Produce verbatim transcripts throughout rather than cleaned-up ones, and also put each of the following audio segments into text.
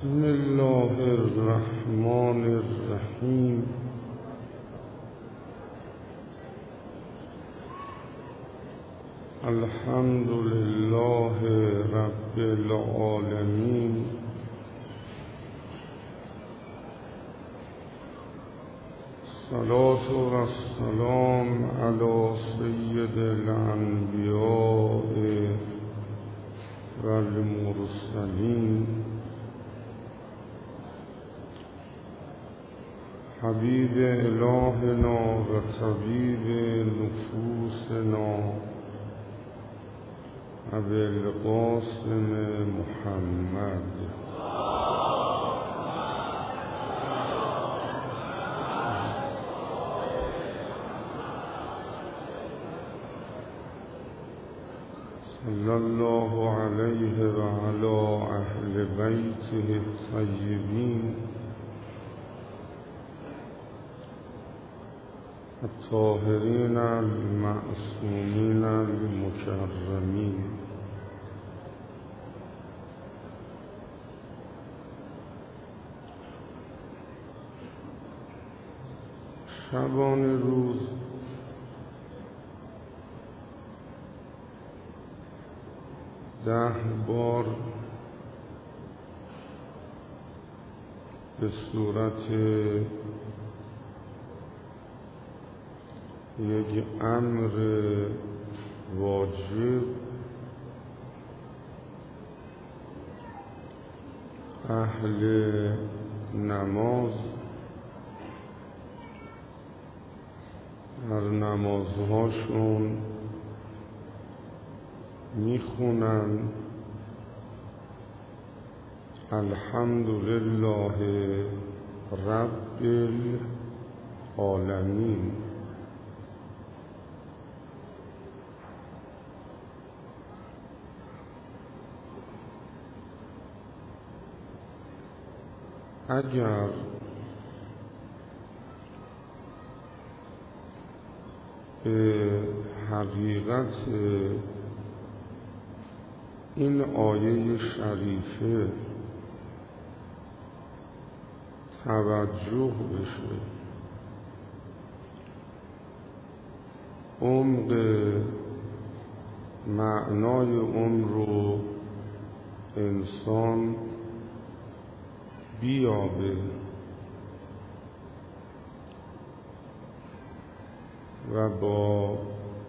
بسم الله الرحمن الرحیم. الحمد لله رب العالمین. الصلاة والسلام علی سید الانبیاء والمرسلین حبیب الهنا و طبیب نفوسنا ابوالقاسم محمد. صلی الله علیه و علی اهل بیته الطیبین الطاهرین المعصومین المکرمین. شبان روز ده بار به صورت یک امر واجب اهل نماز در نمازهاشون میخونن الحمدلله رب العالمین. اگر به حقیقت این آیه شریفه توجه بشه، عمق معنای اون رو انسان بیابه و با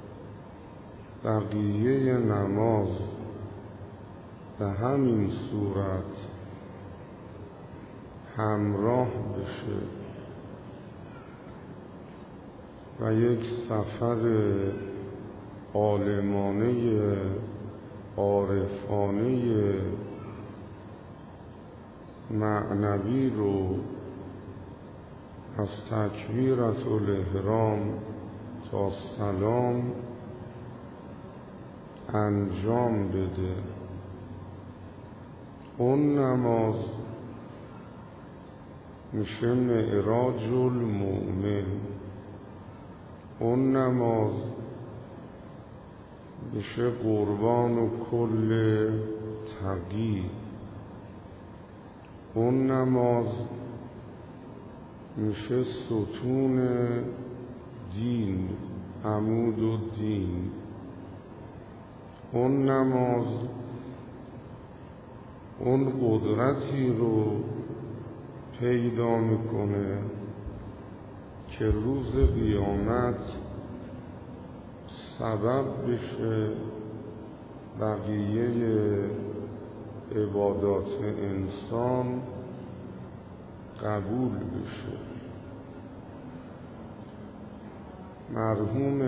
بقیه نماز به همین صورت همراه بشه و یک سفر عالمانه عارفانه معنوی رو از تکبیرة الاحرام تا سلام انجام بده. اون نماز میشه معراج المؤمن، اون نماز میشه قربان و کل تقی، اون نماز میشه ستون دین، عمود و دین. اون نماز اون قدرتی رو پیدا میکنه که روز قیامت سبب بشه بقیه عبادات انسان قبول بشه. مرحوم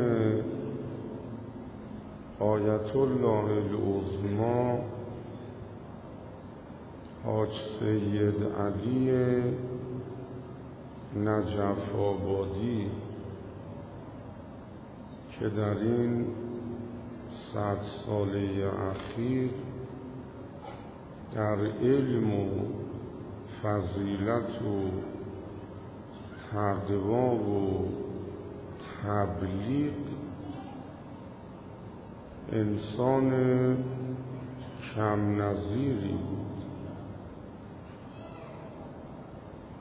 آیت الله العظمی حاج سید علی نجف آبادی که در این صد ساله اخیر در علم و فضیلت و تقوا و تبلیغ انسان کم نظیری بود.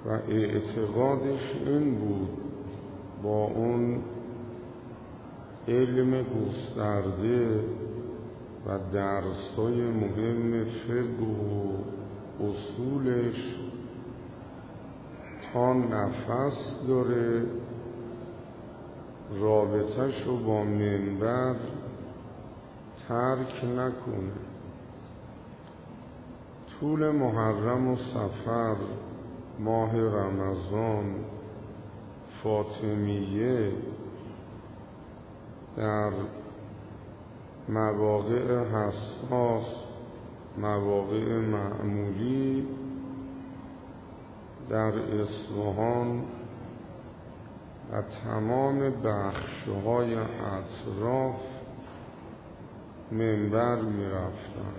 و اعتقادش این بود با اون علم گسترده و درسای مهم فقه و اصولش تا نفس داره رابطش رو با منبر ترک نکنه. طول محرم و صفر، ماه رمضان، فاطمیه در مواقع حساس، مواقع معمولی در اصفهان و تمام بخش‌های اطراف منبر می رفتن.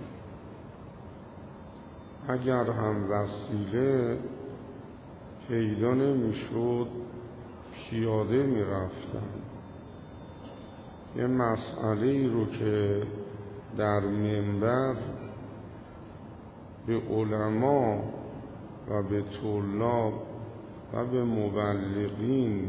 اگر هم وسیله پیدا نمی شد پیاده می رفتن. یه مسئله‌ای رو که در منبر به علما و به طلاب و به مبلغین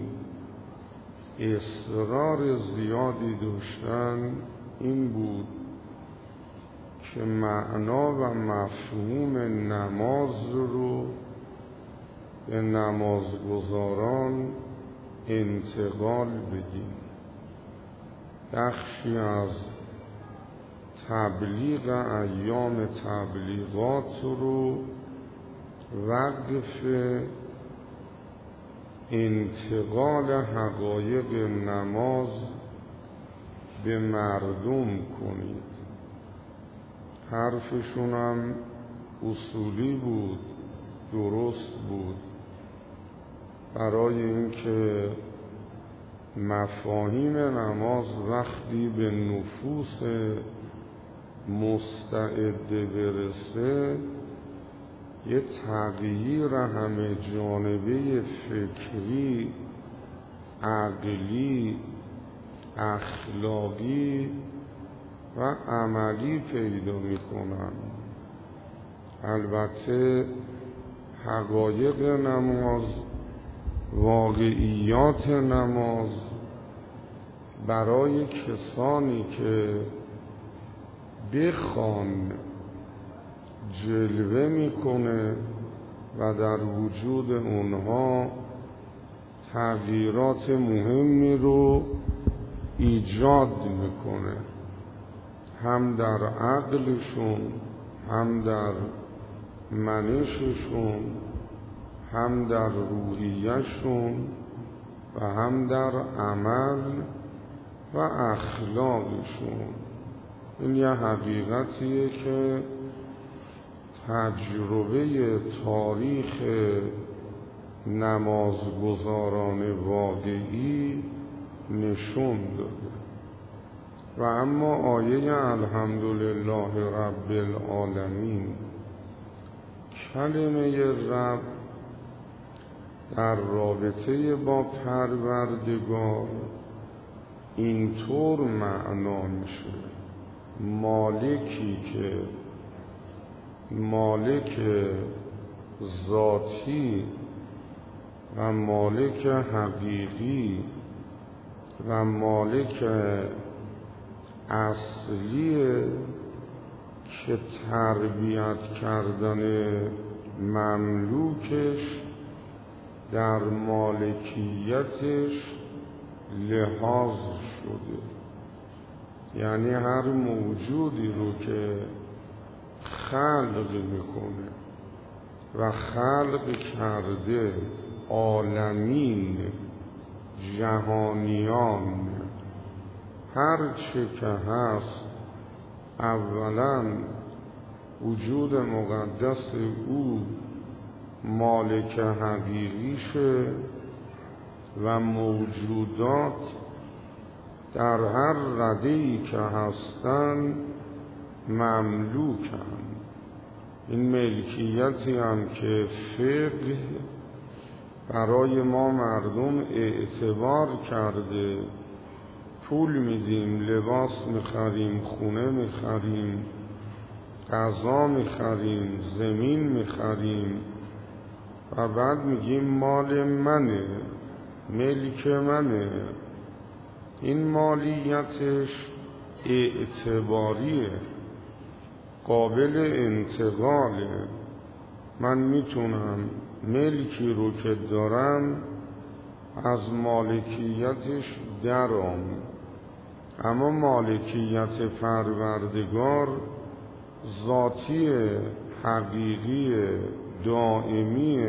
اصرار زیادی داشتن این بود که معنا و مفهوم نماز رو به نمازگزاران انتقال بدیم. بخشی از تبلیغ ایام تبلیغات رو وقف انتقال حقایق نماز به مردم کنید. حرفشون هم اصولی بود، درست بود، برای اینکه مفاهیم نماز وقتی به نفوس مستعد برسه یه تغییر همه جانبه فکری، عقلی، اخلاقی و عملی پیدا میکنن. البته حقایق نماز، واقعیات نماز برای کسانی که بخوان جلوه میکنه و در وجود اونها تغییرات مهمی رو ایجاد میکنه، هم در عقلشون، هم در منششون، هم در روحیه‌شون و هم در عمل و اخلاقشون. این یه حقیقتیه که تجربه تاریخ نمازگزاران واقعی نشون داده. و اما آیه الحمدلله رب العالمین، کلمه رب در رابطه با پروردگار اینطور معنا میشه: مالکی که مالک ذاتی و مالک حقیقی و مالک اصلی که تربیت کردن مملوکش در مالکیتش لحاظ شده. یعنی هر موجودی رو که خلق میکنه و خلق کرده، عالمین، جهانیان، هر چه که هست، اولا وجود مقدس او مالک حقیقیشه و موجودات در هر رده‌ای که هستن مملوکن. این ملکیتی هم که فقه برای ما مردم اعتبار کرده، پول میدیم، لباس میخریم، خونه میخریم، غذا میخریم، زمین میخریم، و بعد میگیم مال منه، ملک منه. این مالیتش اعتباریه، قابل انتقاله. من میتونم ملکی رو که دارم از مالکیتش درام، اما مالکیت پروردگار ذاتی، حقیقی، دائمی،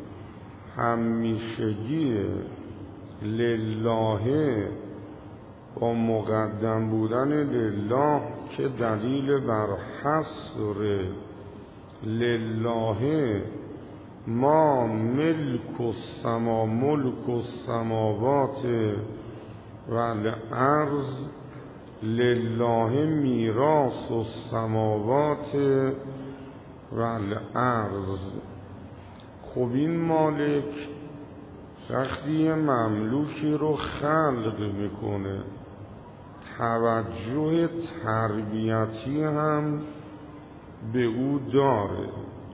همیشگی، لله، با مقدم بودن لله که دلیل بر حصر لله. ما ملک السما ملک السماوات و الارض لله میراث السماوات و الارض. خب این مالک وقتی مملوکی رو خلق میکنه، توجه تربیتی هم به او داره،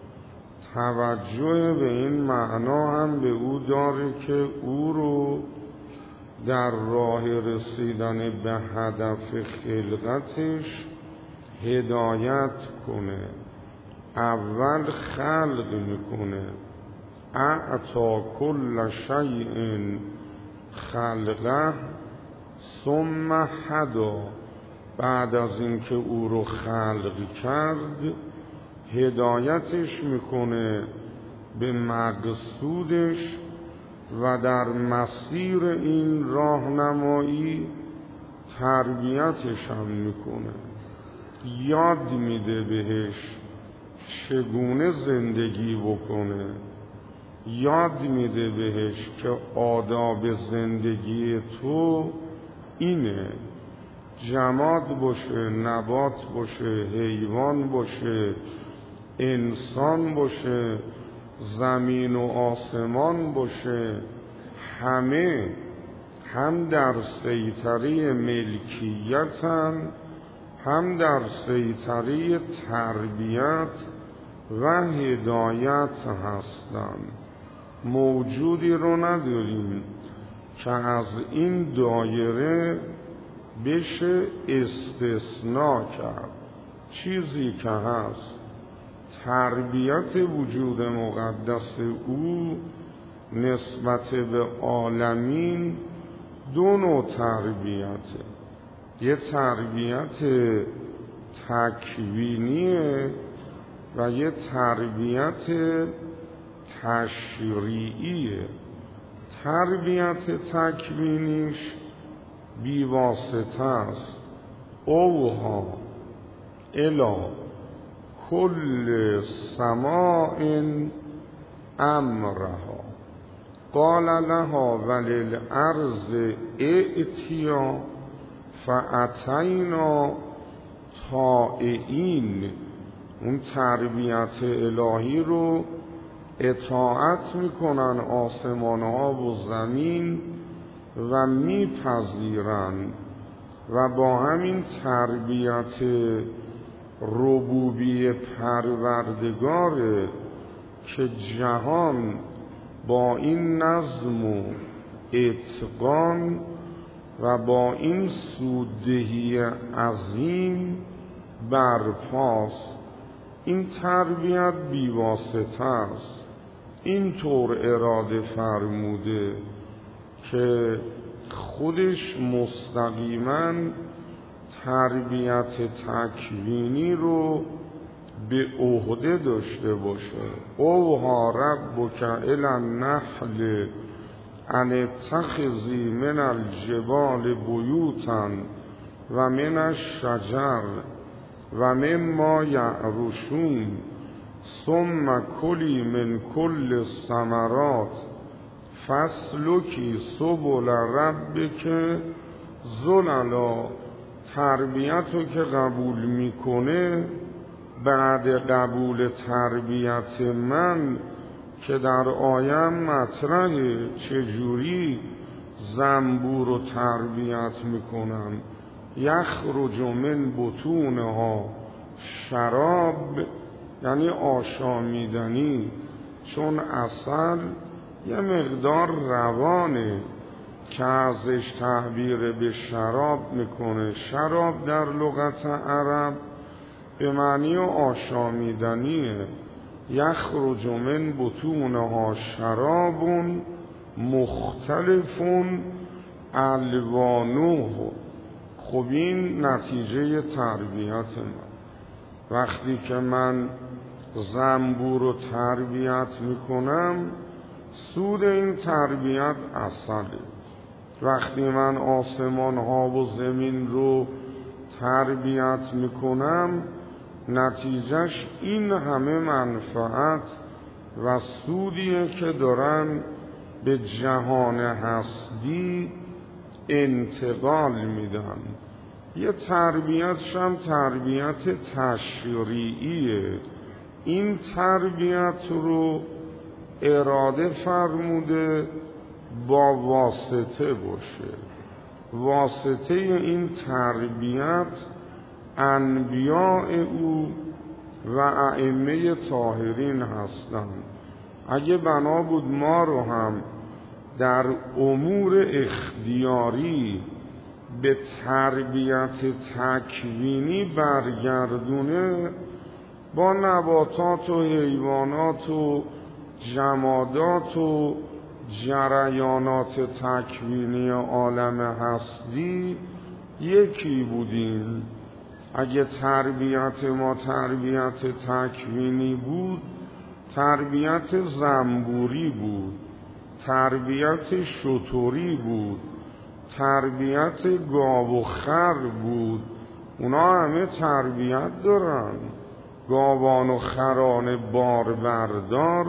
توجه به این معنا هم به او داره که او رو در راه رسیدن به هدف خلقتش هدایت کنه. اول خلق میکنه، اعطا کل شیء خلقه ثم هدا. بعد از اینکه او رو خلق کرد هدایتش میکنه به مقصودش و در مسیر این راهنمایی تربیتش هم میکنه، یاد میده بهش چگونه زندگی بکنه، یاد میده بهش که آداب زندگی تو اینه، جماد باشه، نبات باشه، حیوان باشه، انسان باشه، زمین و آسمان باشه، همه هم در سیطره ملکیتن، هم در سیطره تربیت و هدایت هستن. موجودی رو نداریم که از این دایره بشه استثناء کرد. چیزی که هست تربیت وجود مقدس او نسبت به عالمین دو نوع تربیته. یه تربیت تکوینیه و یه تربیت تشریعیه. تربیت تکوینیش بیواسطه است. اوها الی کل سماء امرها قال لها وللارض ائتیا فاتینا طائعین. اون تربیت الهی رو اطاعت میکنن آسمانها و زمین و میپذیرن و با همین تربیت ربوبی پروردگاره که جهان با این نظم و اتقان و با این سوددهی عظیم برپاست. این تربیت بیواسطه است. اینطور اراده فرموده که خودش مستقیما تربیت تکوینی رو به عهده داشته باشه. اوها ربک الی النحل ان اتخذی من الجبال بیوتا و من الشجر و مما یعرشون ثم کلی من کل الثمرات فاسلکی سبل ربک ذللا. تربیتو که قبول میکنه، بعد قبول تربیت من که در آیم مطرحه چجوری زنبور رو تربیت میکنم، یخرج من بطونها شراب یعنی آشامیدنی، چون عسل یه مقدار روانه که ازش تعبیر به شراب میکنه. شراب در لغت عرب به معنی آشامیدنیه. یخرج من بطونها شراب مختلف الوانه. خب این نتیجه تربیت من. وقتی که من زنبور رو تربیت میکنم، سود این تربیت عسله. وقتی من آسمان ها و زمین رو تربیت میکنم، نتیجهش این همه منفعت و سودیه که دارن به جهان هستی انتقال میدن. یه تربیتش هم تربیت تشریعیه. این تربیت رو اراده فرموده با واسطه باشه. واسطه این تربیت انبیاء او و ائمه طاهرین هستند. اگه بنا بود ما رو هم در امور اختیاری به تربیت تکوینی برگردونه، با نباتات و حیوانات و جمادات و جریانات تکوینی عالم هستی یکی بودیم. اگه تربیت ما تربیت تکوینی بود، تربیت زنبوری بود، تربیت شتری بود، تربیت گاو و خر بود. اونا همه تربیت دارن. گاوان و خران باربردار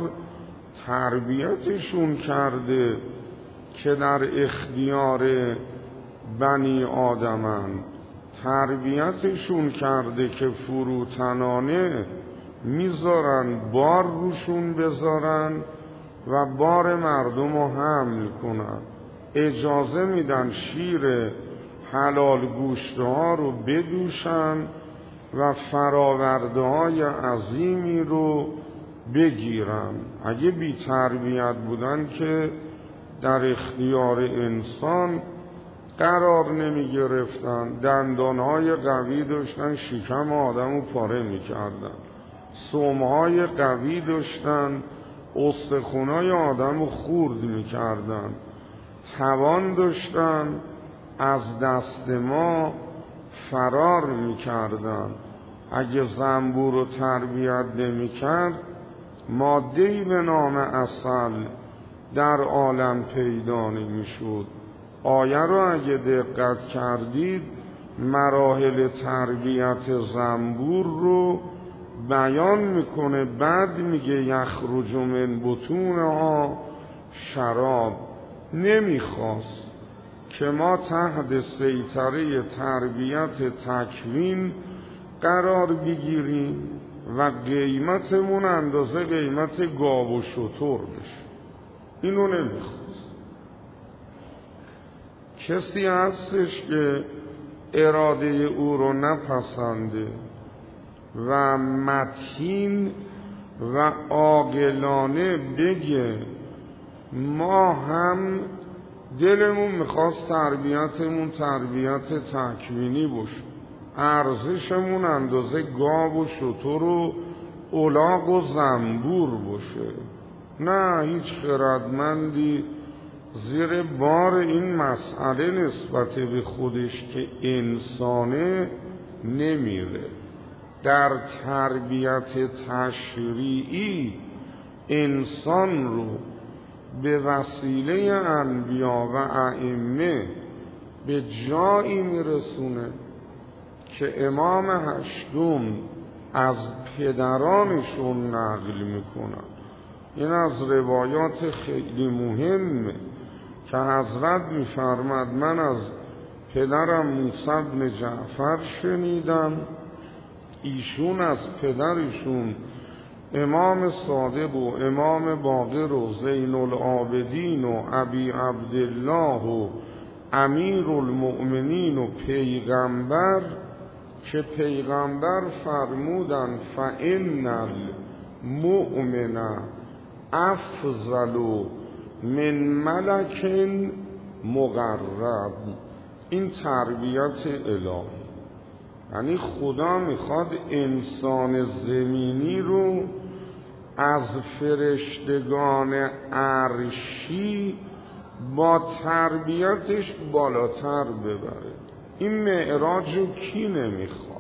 تربیتشون کرده که در اختیار بنی آدمن. تربیتشون کرده که فروتنانه میذارن بار روشون بذارن و بار مردم رو حمل کنن. اجازه میدن شیر حلال گوشت ها رو بدوشن و فراورده های عظیمی رو بگیرن. اگه بی تربیت بودن که در اختیار انسان قرار نمی گرفتن. دندانهای قوی داشتن، شکم آدم رو پاره می کردن. سمهای قوی داشتن، استخونای آدم رو خورد می کردن. توان داشتن، از دست ما فرار می کردن. اگه زنبور رو تربیت نمی کرد، ماده‌ای به نام عسل در عالم پیدا نمی شد. آیه رو اگه دقت کردید، مراحل تربیت زنبور رو بیان میکنه. بعد میگه یخرج من بطونها شراب. نمیخواست که ما تحت سیطره تربیت تکوین قرار بگیریم و قیمتمون اندازه قیمت گاو و شتر بشه. اینو نمیخواست. کسی هستش که اراده او رو نپسنده و متین و عاقلانه بگه ما هم دلمون میخواست تربیتمون تربیت تکوینی باشه، ارزشمون اندازه گاو و شتر و الاغ و زنبور باشه. نه، هیچ خردمندی زیر بار این مسئله نسبت به خودش که انسانه نمیره. در تربیت تشریعی انسان رو به وسیله انبیا و ائمه به جایی میرسونه که امام هشتم از پدرانشون نقل میکنن. این از روایات خیلی مهمه که حضرت میفرماد من از پدرم موسی بن جعفر شنیدم، ایشون از پدرشون امام صادق و امام باقر و زین العابدین و ابی عبدالله و امیر المؤمنین و پیغمبر، که پیغمبر فرمودن فإن المؤمن افضل من ملک مقرب. این تربیت الهی، یعنی خدا میخواد انسان زمینی رو از فرشتگان عرشی با تربیتش بالاتر ببره. این معراج رو کی نمیخواد؟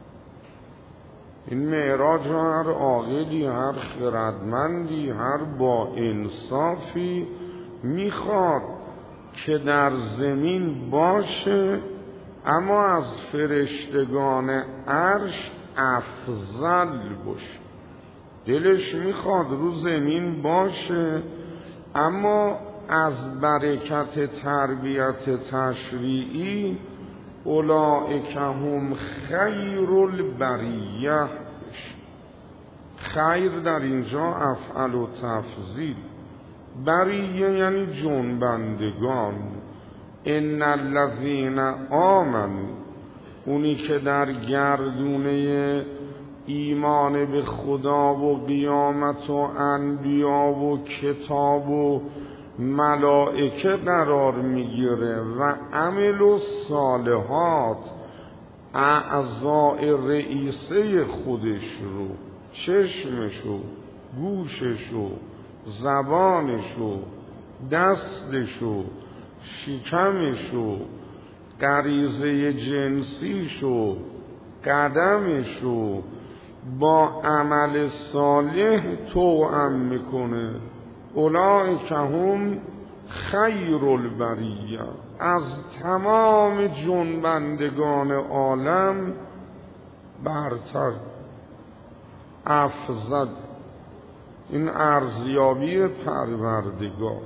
این معراج رو هر عاقلی، هر خردمندی، هر با انصافی میخواد که در زمین باشه، اما از فرشتگان عرش افضل باشه. دلش میخواد رو زمین باشه، اما از برکت تربیت تشریعی اولئک هم خیر البریه بشه. خیر در اینجا افعل و تفضیل، بریه یعنی جنبندگان. ان الذین آمنوا، اونی که در گردونه ایمان به خدا و قیامت و انبیا و کتاب و ملائکه قرار میگیره و عمل و صالحات، اعضاء رئیسه خودش رو، چشمشو، گوششو، زبانشو، دستشو، شکمشو، غریزه جنسیشو، قدمشو با عمل صالح توأم میکنه، اولئک هم خیر البریه، از تمام جنبندگان عالم برتر، افضل. این ارزیابی پروردگار.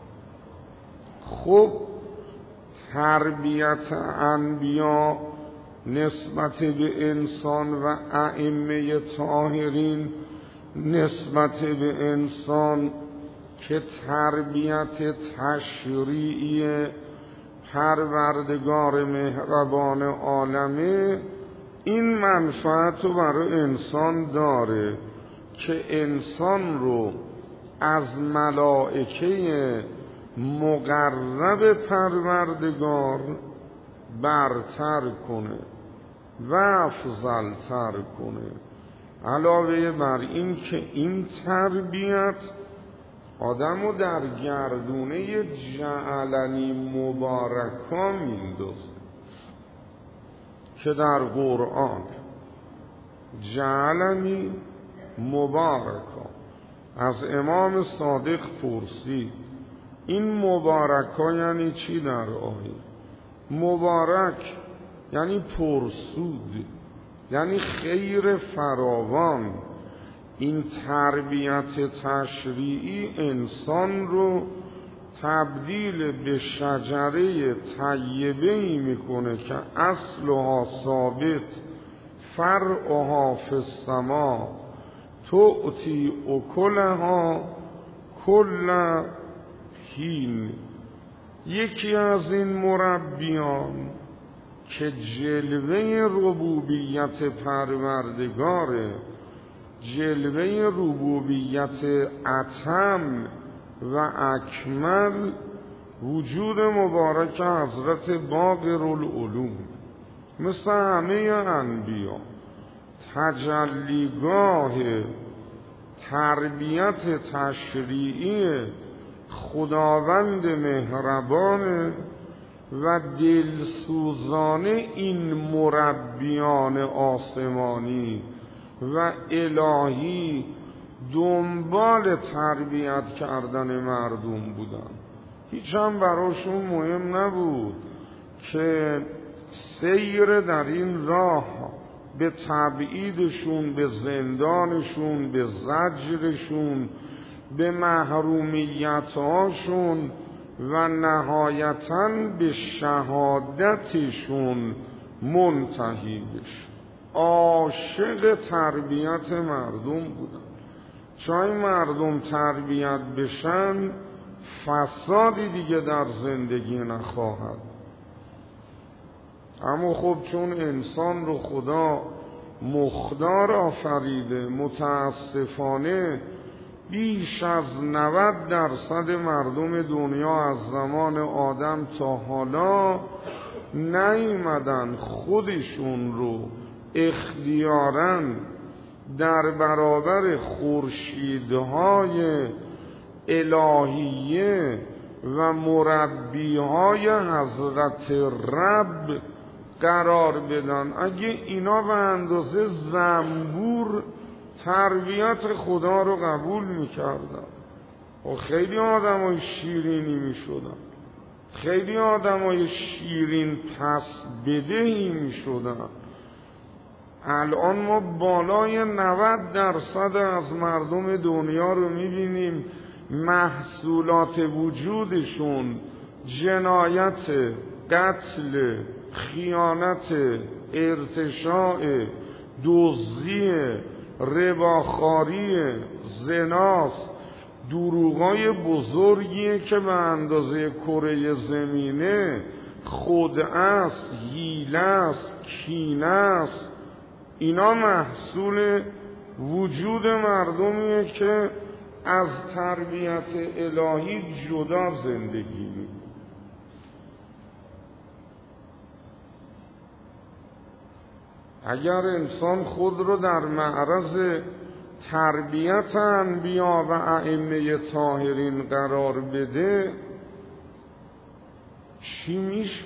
خب تربیت انبیا نسبت به انسان و ائمه طاهرین نسبت به انسان که تربیت تشریعی پروردگار مهربان عالمه، این منفعت رو برای انسان داره که انسان رو از ملائکه مقرب پروردگار برتر کنه و افضلتر کنه. علاوه بر این که این تربیت آدم رو در گردونه جعلنی مبارکا میندازه که در قرآن جعلنی مبارکا از امام صادق پرسید این مبارکا یعنی چی در آیه؟ مبارک یعنی پرسود، یعنی خیر فراوان. این تربیت تشریعی انسان رو تبدیل به شجره طیبه‌ای میکنه که اصلها ثابت، فرعها فی السما، تؤتی اکلها کل حین. یکی از این مربیان که جلوه ربوبیت پروردگاره، جلوه ربوبیت اتم و اکمل، وجود مبارک حضرت باقر العلوم، مثل همه انبیا تجلیگاه تربیت تشریعی خداوند مهربان و دلسوزانه این مربیان آسمانی و الهی دنبال تربیت کردن مردم بودن. هیچ هم براشون مهم نبود که سیر در این راه به تبعیدشون، به زندانشون، به زجرشون، به محرومیتاشون و نهایتاً به شهادتشون منتهی بشه. عاشق تربیت مردم بودن. چون مردم تربیت بشن فسادی دیگه در زندگی نخواهد. اما خب چون انسان رو خدا مخدار آفریده، متاسفانه بیش از نود درصد مردم دنیا از زمان آدم تا حالا نیومدن خودشون رو اختیاراً در برابر خورشیدهای الهیه و مربیهای حضرت رب قرار بدن. اگه اینا به اندازه زنبور تربیت خدا رو قبول میکردن و خیلی آدم های شیرینی میشدن، خیلی آدم های شیرین پس بدهی میشدن. الان ما بالای نود درصد از مردم دنیا رو میبینیم محصولات وجودشون جنایت، قتل، خیانت، ارتشاء، دزدی، رباخواری، زناست، دروغای بزرگیه که به اندازه کره زمینه خدعست، حیله‌ست، کینه‌ست. اینا محصول وجود مردمیه که از تربیت الهی جدا زندگی می‌کنه. اگر انسان خود رو در معرض تربیت انبیا و ائمه طاهرین قرار بده چی میشه؟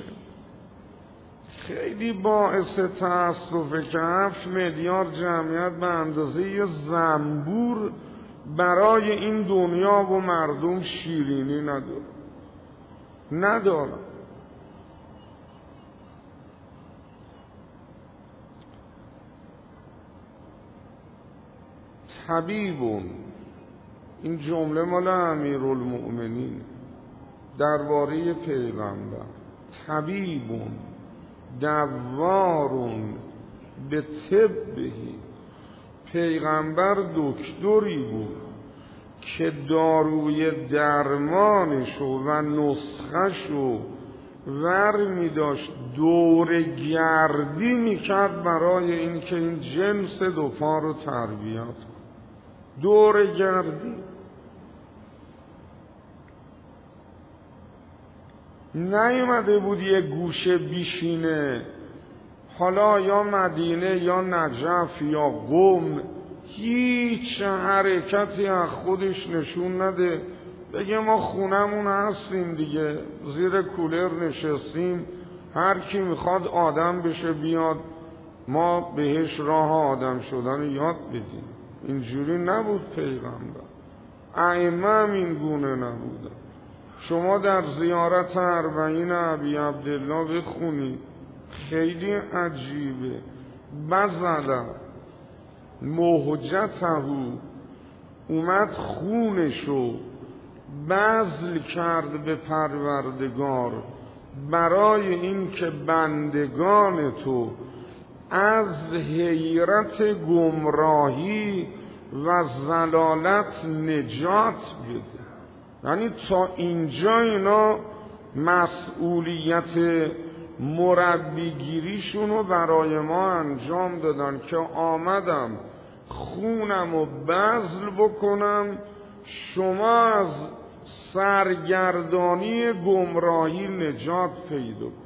خیلی باعث تأسفه که هفت میلیارد جمعیت به اندازه یه زنبور برای این دنیا و مردم شیرینی نداره نداره طبیبون، این جمله مال امیرالمؤمنین درباره پیغمبر، طبیبون دوارون به طبهی، پیغمبر دکتری بود که داروی درمانشو و نسخهشو ور می داشت دور گردی می کرد برای اینکه این جنس دو پا رو تربیت کنه. دور گردی نیومده بود یه گوشه بیشینه، حالا یا مدینه یا نجف یا قم، هیچ حرکتی از خودش نشون نده، بگه ما خونمون هستیم دیگه، زیر کولر نشستیم، هر کی میخواد آدم بشه بیاد ما بهش راه آدم شدن یاد بدیم. اینجوری نبود پیغمبر، ائمه هم این گونه نبودن. شما در زیارت اربعین ابی عبدالله بخونید، خیلی عجیبه. بذل مهجته، اومد خونشو بذل کرد به پروردگار برای این که بندگان تو از حیرت گمراهی و ضلالت نجات بده. یعنی تا اینجا اینا مسئولیت مربیگیریشون رو برای ما انجام دادن که آمدم خونم رو بذل بکنم، شما از سرگردانی گمراهی نجات پیدا کن.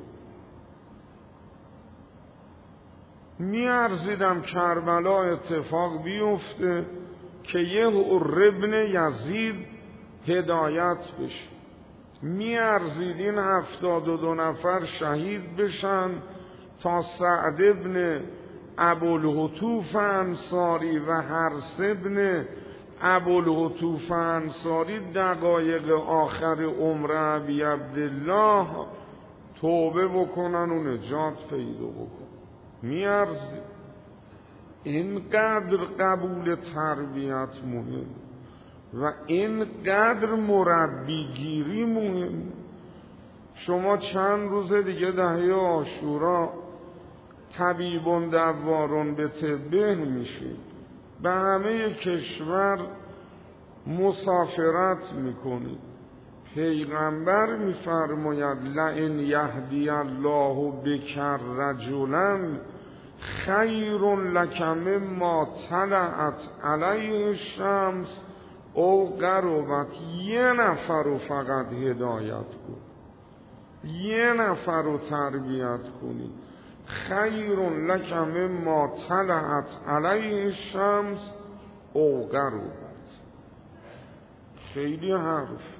میارزیدم کربلا اتفاق بیفته که یه ابن یزید هدایت بشه، میارزید این هفتاد و دو نفر شهید بشن تا سعد ابن ابوالهتوف انصاری و حرس ابن ابوالهتوف انصاری دقایق آخر عمر ابی عبدالله توبه بکنن و نجات پیدا بکنن. میارزید. اینقدر قبول تربیت مهم و اینقدر مربیگیری مهم. شما چند روز دیگه دهه عاشورا طبیبون دوارون به طبه میشید، به همه کشور مسافرت میکنید. پیغمبر میفرماید لئن یهدی الله بک رجلا خیر لک مما طلعت علیه الشمس او قربت یه نفر رو فقط هدایت کن، یه نفر رو تربیت کنی، خیر لک مما طلعت علیه الشمس او غربت. خیلی حرف.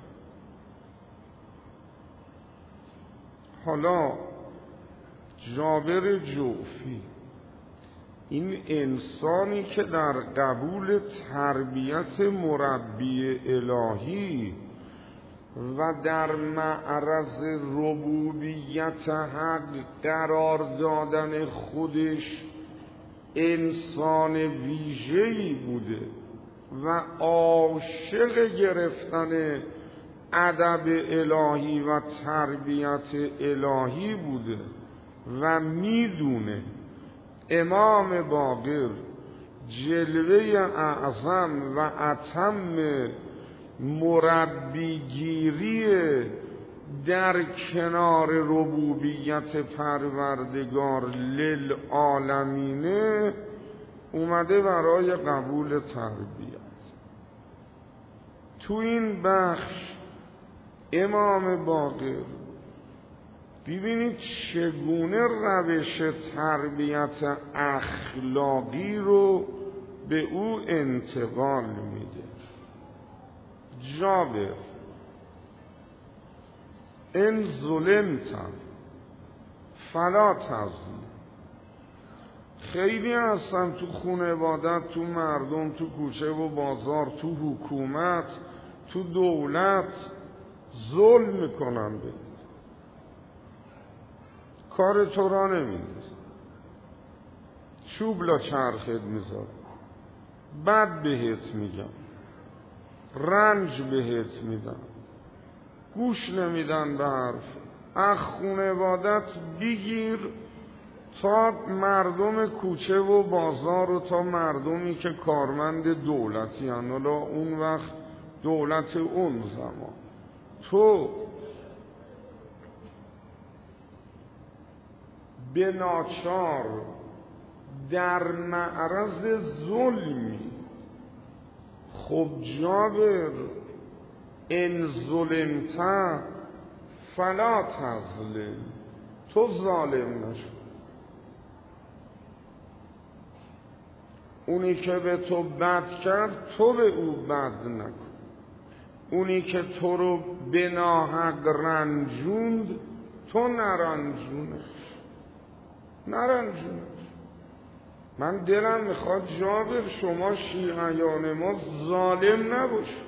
حالا جابر جوفی، این انسانی که در قبول تربیت مربی الهی و در معرض ربوبیت حق قرار دادن خودش انسان ویژه‌ای بوده و عاشق گرفتن ادب الهی و تربیت الهی بوده و میدونه امام باقر جلوه اعظم و اتم مربیگیری در کنار ربوبیت پروردگار للعالمینه اومده برای قبول تربیت. تو این بخش امام باقر ببینید چگونه روش تربیت اخلاقی رو به او انتقال میده. جابر ان ظلمت فلا تظلم. خیلی هستن تو خونه عبادت، تو مردم، تو کوچه و بازار، تو حکومت، تو دولت ظلم میکنن به کار تو را نمیندازن، چوب لا چرخت میذارن، بد بهت میگن، رنج بهت میدن، گوش نمیدن به حرف. از خونه عبادت بگیر تا مردم کوچه و بازار و تا مردمی که کارمند دولتی هن. حالا اون وقت دولت اون زمان تو به ناچار در معرض ظلمی. خب جابر ان ظلمت فلا تظلم، تو ظالم نشو. اونی که به تو بد کرد تو به او بد نکن، اونی که تو رو به ناحق رنجوند تو نرنجونش، نرنجونش. من دلم میخواد جابر شما شیعیان ما ظالم نباش،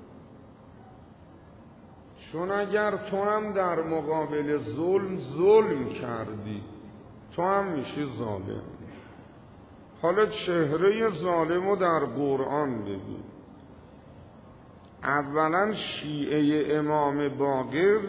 چون اگر تو هم در مقابل ظلم ظلم کردی تو هم میشی ظالم. حالا چهره ظالم رو در قرآن ببین. اولا شیعه امام باقر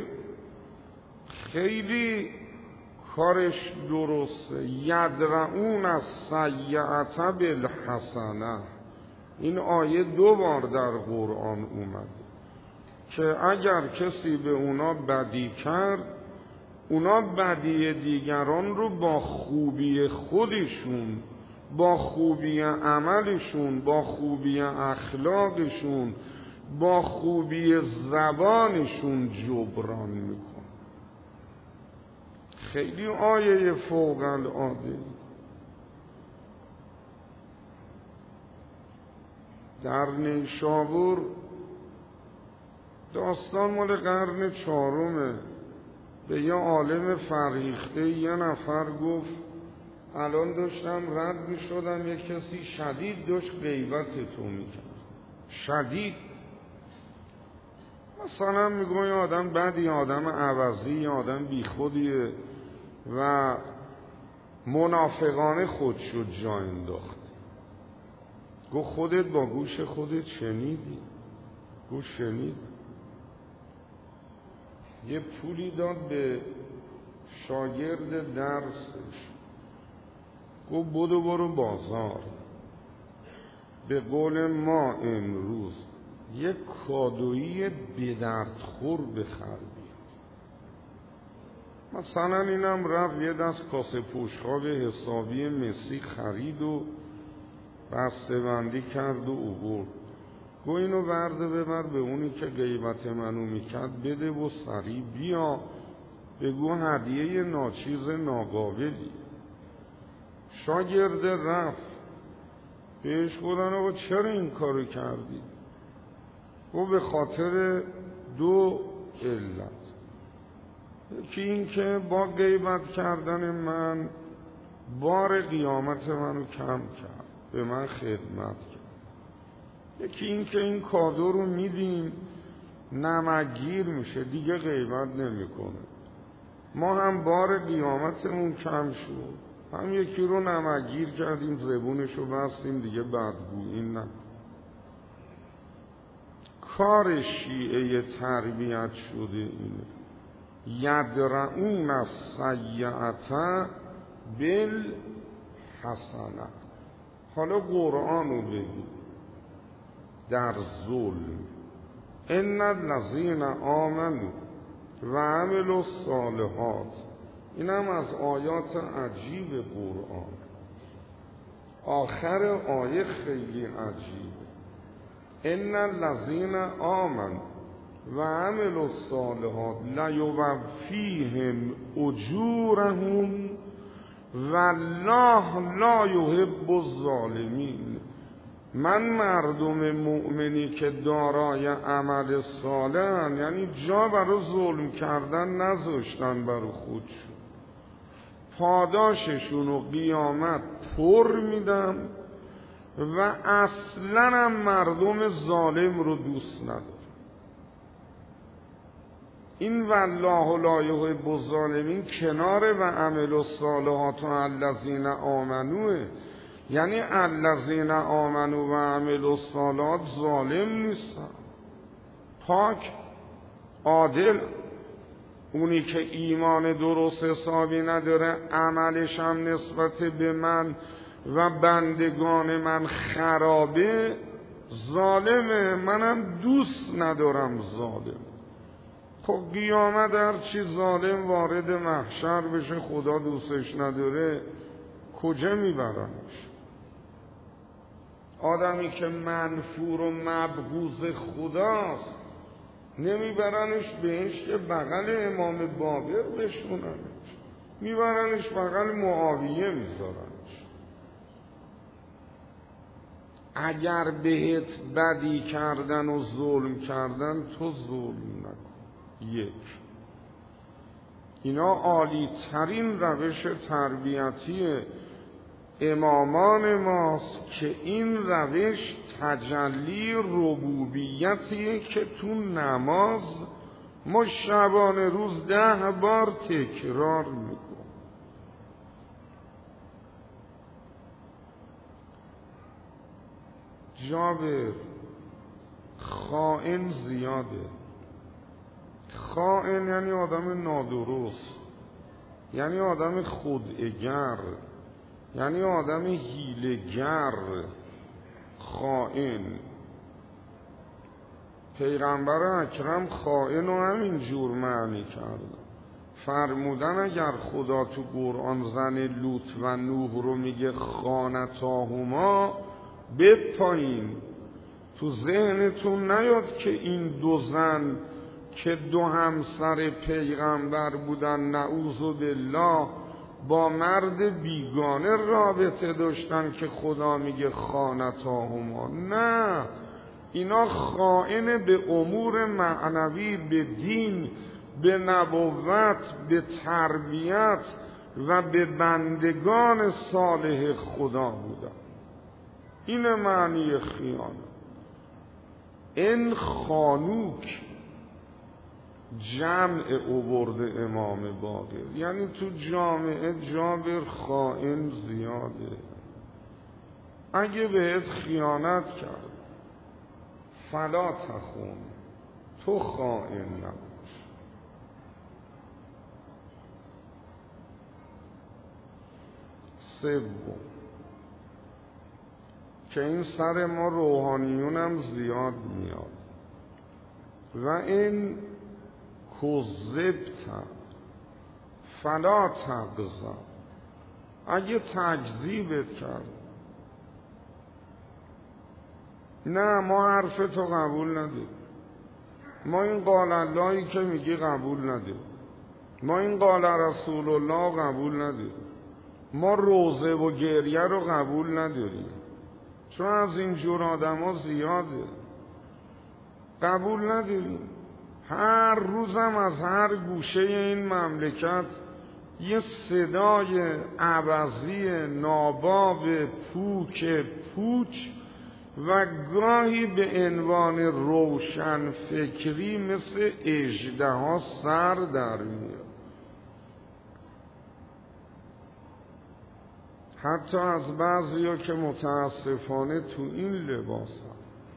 خیلی کارش درسته، یدرعون از سیعت بالحسنه. این آیه دو بار در قرآن اومده که اگر کسی به اونا بدی کرد اونا بدی دیگران رو با خوبی خودشون، با خوبی عملشون، با خوبی اخلاقشون، با خوبی زبانشون جبران میکن. خیلی آیه فوق العاده. در نیشابور داستان مال قرن چهارمه، به یه عالم فرهیخته یه نفر گفت الان داشتم رد می شدم یه کسی شدید داشت غیبت تو می کرد، شدید. مثلا میگوی یه آدم بدی، آدم عوضی، یه آدم بی خودیه و منافقانه خودشو جا انداخت. گو خودت با گوش خودت شنیدی؟ گو شنید. یه پولی داد به شاگرد درسش، گو بدو برو بازار، به قول ما امروز یک کادویی به دردخور بخر بیار. مثلا اینم رفت یه دست کاسه پوشخواب حسابی مسی خرید و بسته بندی کرد و اوورد. گو اینو برده ببر به اونی که غیبت منو میکرد بده و سریع بیا بگو هدیه ناچیز ناقابلی. شاگرد رفت بهش گفتن آقا چرا این کارو کردی؟ و به خاطر دو علت. یکی این که با غیبت کردن من بار قیامت منو کم کرد، به من خدمت کرد. یکی این که این کادو رو میدیم نمکگیر میشه دیگه غیبت نمیکنه. ما هم بار قیامتمون کم شد، هم یکی رو نمکگیر کردیم زبونش رو بستیم دیگه بدگویی نکن. کار شیعه تربیت شده اینه یدرعون السیئة بالحسنة. حالا قرآن رو بگید در ظلم ان الذین آمنوا و عملوا الصالحات، این هم از آیات عجیب قرآن. آخر آیه خیلی عجیبه. ان الذین آمنوا و عملوا الصالحات لیوفیهم اجورهم والله لا یحب الظالمین. من مردم مؤمنی که دارای عمل صالح، یعنی جا برای ظلم کردن نذاشتن برای خودشون، پاداششون و قیامت پر میدم و اصلا هم مردم ظالم رو دوست ندارم. این والله لا یحب الظالمین کنار و عمل الصالحات و الذین آمنوه، یعنی الذین آمنوا و عملوا الصالحات ظالم نیستن، پاک عادل. اونی که ایمان درست حسابی نداره عملش هم نسبت به من و بندگان من خرابه ظالمه، منم دوست ندارم ظالم. خب قیامت هر چی ظالم وارد محشر بشه خدا دوستش نداره کجا میبرنش؟ آدمی که منفور و مبغوض خداست نمیبرنش بهش که بغل امام باقر بشوننش، میبرنش بغل معاویه میذارنش. اگر بهت بدی کردن و ظلم کردن تو ظلم نکن. یک، اینا عالی ترین روش تربیتی امامان ماست که این روش تجلی ربوبیتیه که تو نماز ما شبانه روز ده بار تکرار میکن. جابر خائن زیاده. خائن یعنی آدم نادرست، یعنی آدم خوداگر، یعنی آدم حیله‌گر. خائن. پیغمبر اکرم خائن رو همین جور معنی کرد. فرمودن اگر خدا تو قرآن زن لوط و نوح رو میگه خانتاهما بپایین، تو ذهنتون نیاد که این دو زن که دو همسر پیغمبر بودن نعوذ بالله با مرد بیگانه رابطه داشتن که خدا میگه خانتاهما. نه، اینا خائن به امور معنوی، به دین، به نبوت، به تربیت و به بندگان صالح خدا بودن. این معنی خیانت. این خانوک جمع آورده امام باقر، یعنی تو جامعه جابر خائن زیاده. اگه بهت خیانت کرد فلا تخون، تو خائن نباش. سوم که این سر ما روحانیون هم زیاد میاد و این کذبت فلا تغضب، اگه تکذیبت کرد نه ما حرف تو قبول نداریم، ما این قال اللهی که میگی قبول نداریم، ما این قال رسول الله قبول نداریم، ما روزه و گریه رو قبول نداریم، چون از اینجور آدم ها زیاده، قبول نداریم. هر روزم از هر گوشه این مملکت یه صدای عوضی ناباب پوک پوچ و گاهی به عنوان روشن فکری مثل اژدها سر در میاد. حتی از بعضیا که متاسفانه تو این لباس هم.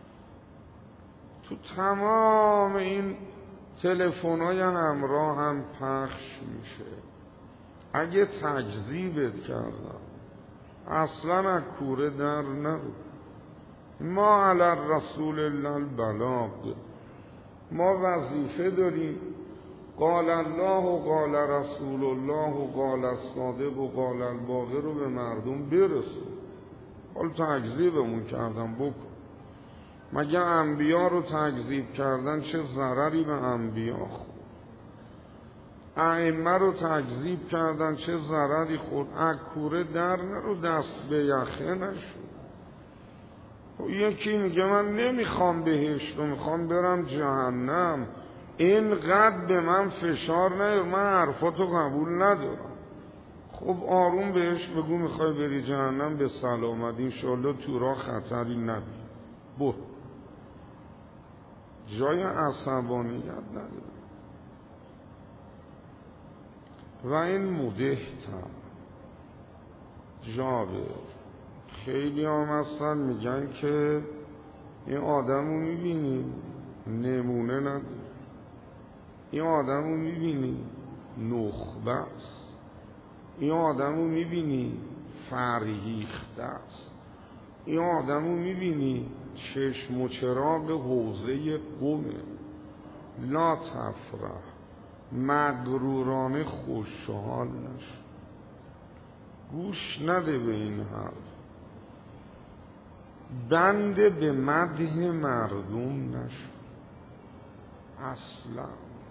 تو تمام این تلفن‌های همراه هم پخش میشه. اگه تکذیبت کردم اصلا از کوره در نرو. ما علی رسول الله البلاغ، ما وظیفه داریم قال الله و قال رسول الله و قال الصادق و قال الباقر رو به مردم برسون. حال تکذیبمون کردن بکن. مگه انبیا رو تکذیب کردن چه ضرری به انبیا خورد؟ ائمه رو تکذیب کردن چه ضرری خورد؟ از کوره در نرو، دست به یخه نشو. یکی میگه من نمیخوام بهشت و میخوام برم جهنم، اینقدر به من فشار نیار، من حرفاتو قبول ندارم. خب آروم بهش بگو میخوای بری جهنم به سلامت، انشالله تو راه خطری نبی، برو. جای عصبانیت نداره. و این مدهتر جابر خیلی هم هستن میگن که این آدم رو میبینی نمونه نداره، این آدم رو میبینی نخبه است، این آدم رو میبینی فرهیخته است، این آدم رو میبینی چشم و چراغ حوزه قومه. لا تفرح، مغرورانه خوشحال نشو، گوش نده به این حرف، بنده به مدح مردم نشو اصلا.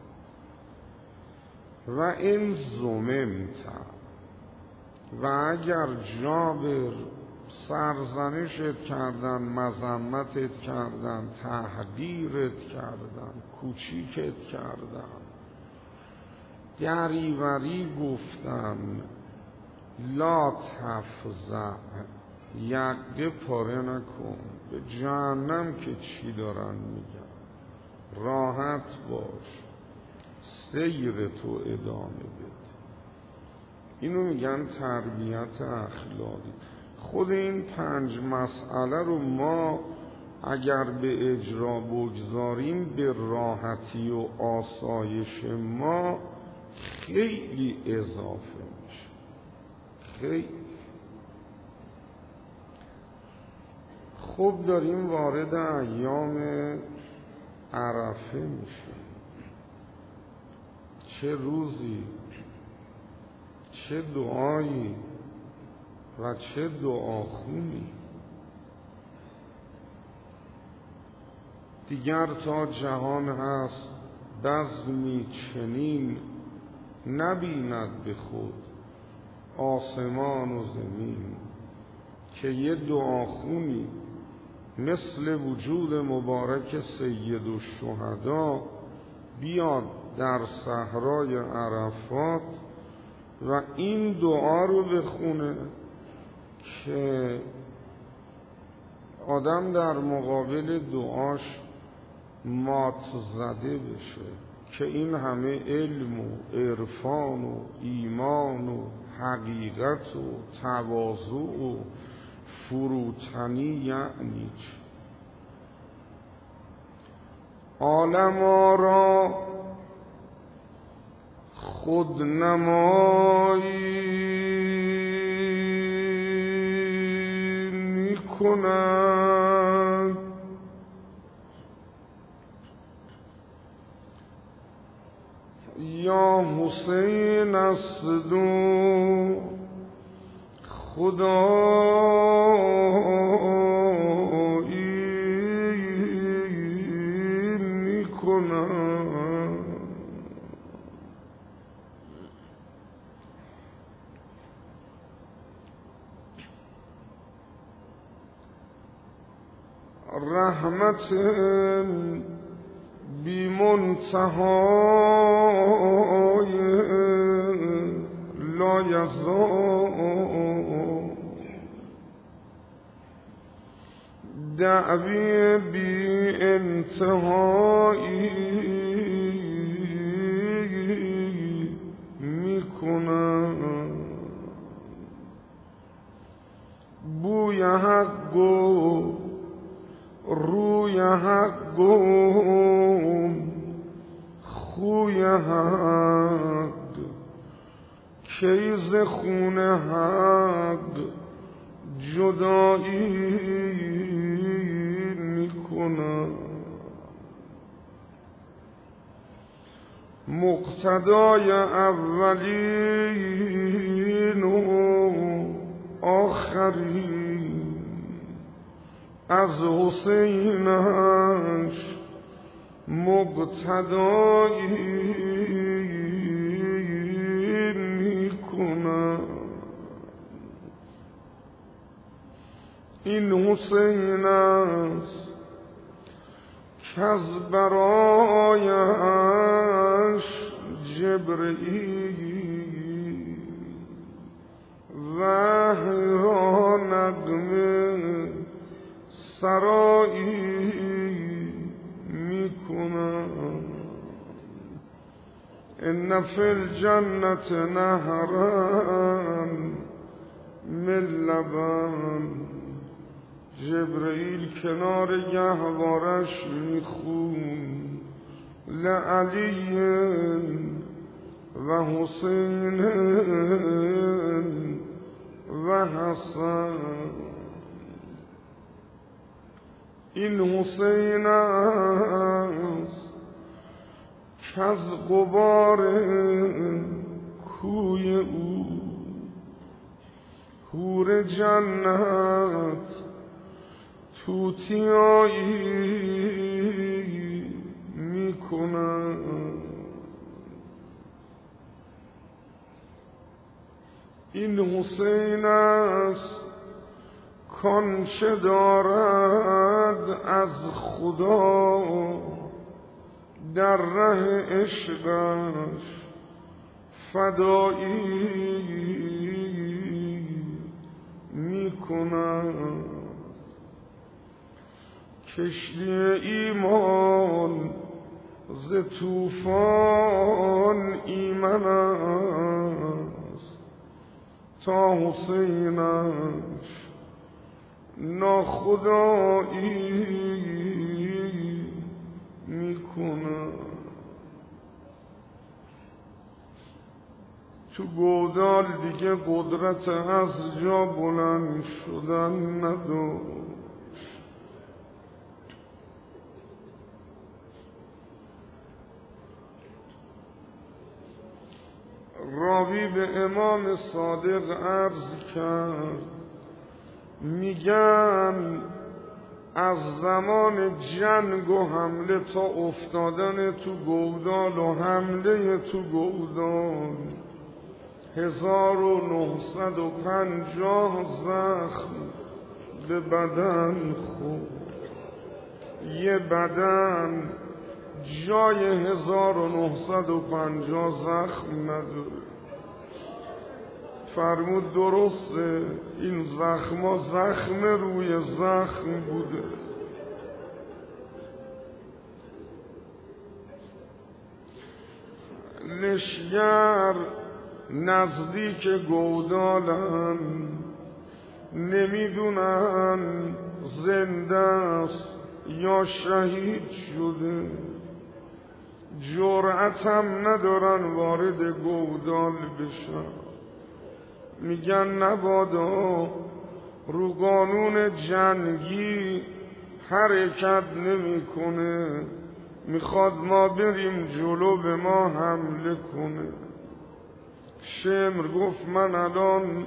و این زممت، و اگر جابر سرزنشت کردن، مذمتت کردن، تحقیرت کردن، کوچیکت کردن، دریوری گفتن، لا تفزع، یقه پاره نکن، به جهنم که چی دارن میگن، راحت باش، سیر تو ادامه بده. اینو میگن تربیت اخلاقی. خود این پنج مسئله رو ما اگر به اجرا بگذاریم به راحتی و آسایش ما خیلی اضافه میشه، خیلی. خب داریم وارد ایام عرفه میشه. چه روزی، چه دعایی و چه دعاخونی. دیگر تا جهان هست بزمی چنین، نبیند به خود آسمان و زمین، که یه دعاخونی مثل وجود مبارک سید الشهدا بیاد در صحرای عرفات و این دعا رو بخونه که آدم در مقابل دعاش مات زده بشه، که این همه علم و عرفان و ایمان و حقیقت و تواضع و فروتنی یعنی چه؟ عالم را خود نمایی می کند، یا حسین است و خدایی رحمت بی منتهای لا یزال دعوی بی انتهایی میکنم بوی حق و روی حق و خوی حق کیز خون حق جدایی میکنم مقتدای اولین و آخرین از حسینش مقتدایی میکنم این حسین است که از برایش جبرئیل وحی را نغمه سرایی میکنم ان فی الجنت نهرا من لبن جبرئیل کنار گهوارش میخون لعلی و حسین و حسن این حسین است که از غبار کوی او حور جنت توتیایی میکنند این حسین است کانچه دارد از خدا در ره عشقش فدایی میکنند کشتی ایمان ز طوفان ایمن است تا حسینش ناخدایی میکنه تو گودال دیگه قدرت از جا بلند شدن نداشت راوی به امام صادق عرض کرد میگن از زمان جنگ و حمله تا افتادن تو گودال و حمله تو گودال هزار و نهصد و پنجاه زخم به بدن خورد یه بدن جای هزار و نهصد و پنجاه زخم نداره فرمود درسته این زخما زخم روی زخم بوده لشگر نزدیک گودالن نمیدونن زنده است یا شهید شده جرأت هم ندارن وارد گودال بشن میگن نبادا رو قانون جنگی حرکت نمیکنه میخواد ما بریم جلو به ما حمله کنه شمر گفت من الان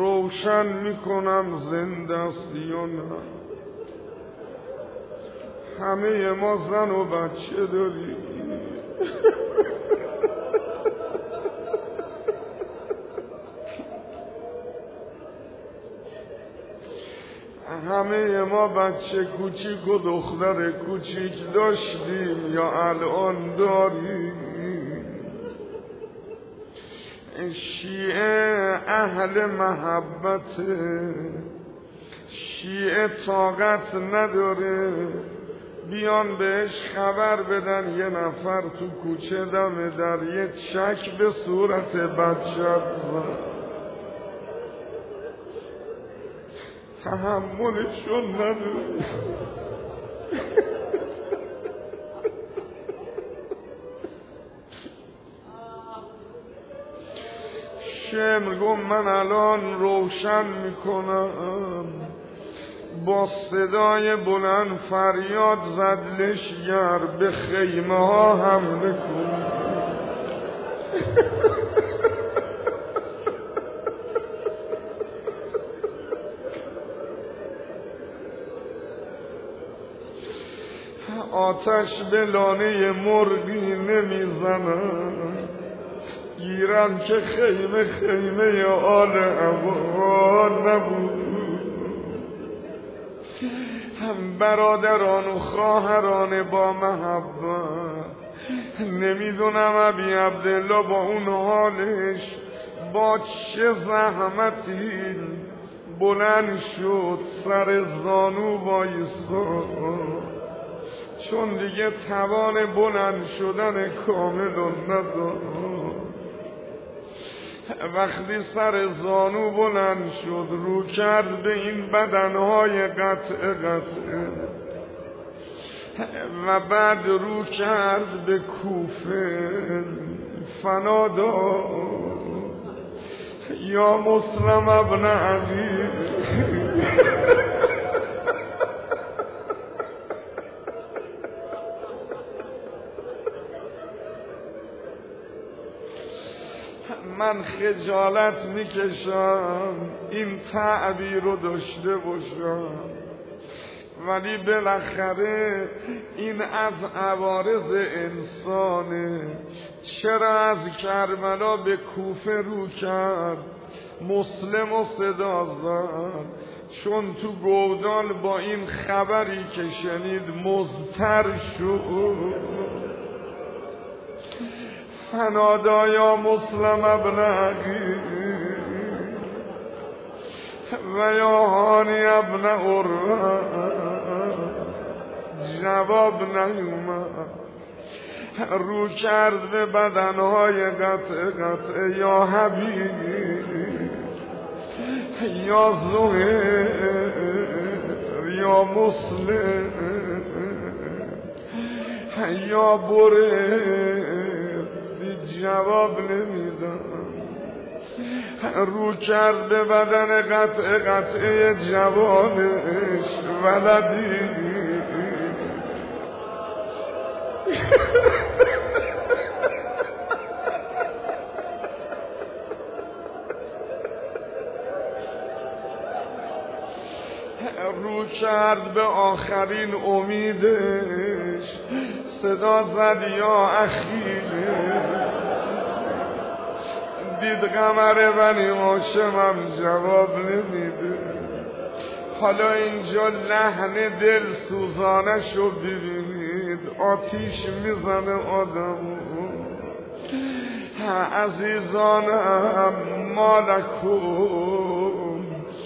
روشن میکنم زنده است یا نه همه ما زن و بچه داریم. همه ما بچه کوچیک و دختر کوچیک داشتیم یا الان داریم. شیعه اهل محبت، شیعه طاقت نداره بیان بهش خبر بدن یه نفر تو کوچه دم در یه چک به صورت بچه تحملشون نداره. شمر گم من الان روشن میکنم، با صدای بلند فریاد زد لشگر به خیمه ها حمله کن. آتش به لانه مرغی نمیزنم، گیرم که خیمه خیمه آل عبا نبود. هم برادران و خواهران با محبت، نمیدونم ابی عبدالله با اون حالش با چه زحمتی بلند شد سر زانو وایساد، چون دیگه توان بلند شدن کامل نداشت. وقتی سر زانو بلند شد رو کرد به این بدنهای قطع قطع و بعد رو کرد به کوفه فنادا یا مسلم ابن علی. من خجالت میکشم این تعبیر رو داشته باشم، ولی بالاخره این از عوارض انسانه. چرا از کربلا به کوفه رو کرد؟ مسلم و صدا زد، چون تو گودال با این خبری که شنید مضطر شد. فنادا یا مسلم ابن عقیل و یا هانی ابن عروه، جواب نیومد. رو کرد به بدنهای قطع قطع یا حبیب یا زهیر یا مسلم یا بره، جواب نمیدم. رو کرد به بدن قطع قطع جوانش ولدی. رو کرد به آخرین امیدش، صدا زد یا اخی. دید قمر بنی هاشمم جواب نمیده. حالا اینجا لحن دل سوزانشو ببینید، آتیش میزنه آدمو. عزیزانم مالکم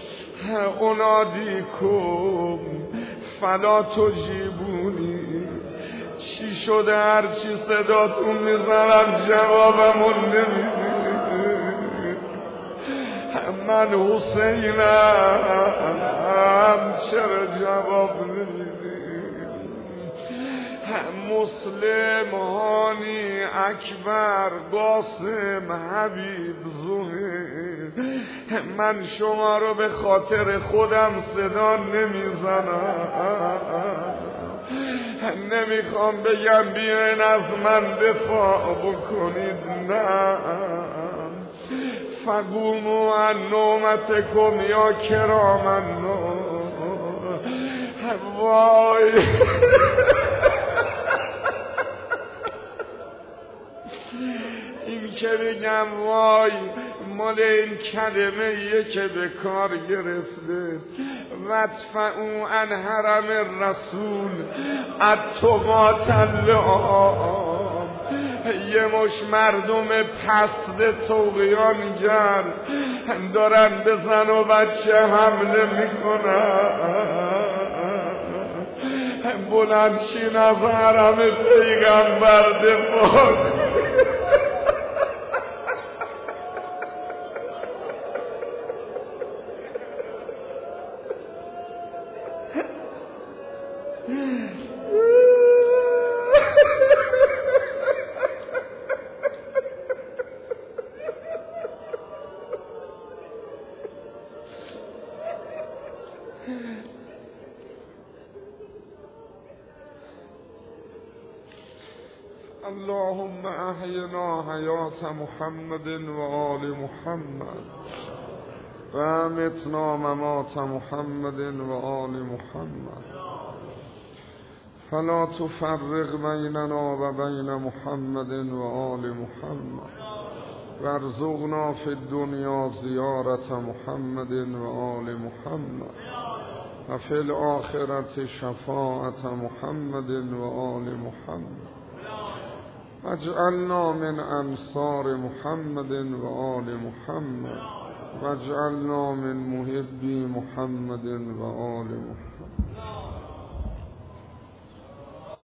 انادیکم فلا تجیبونی. چی شده هرچی صداتون میزنم جوابمون نمیده؟ من حسینم چرا جواب نمیدیم؟ مسلم هانی اکبر قاسم حبیب زهیر، من شما رو به خاطر خودم صدا نمیزنم، نمیخوام بگم بیاین از من دفاع بکنید، نه. فقوموا عن نومتکم یا کرام الناس. وای این که بگم وای مال این کلمه یه که به کار گرفته وَادْفَعُوا عَنْ حرم الرسول الطغاة اللئام. یه مش مردم پست طغیانگر دارن به زن و بچه حمله میکنن. بلند شین از حرم پیغمبر دفاع. اللهم احینا حیات محمد و آل محمد و امتنا ممات محمد و آل محمد فلا تفرق بیننا و بین محمد و آل محمد وارزقنا فی الدنیا زیارت محمد و آل محمد و فی الآخرة شفاعت محمد و آل محمد واجعلنا من انصار محمد و آل محمد واجعلنا من محبی محمد و آل محمد.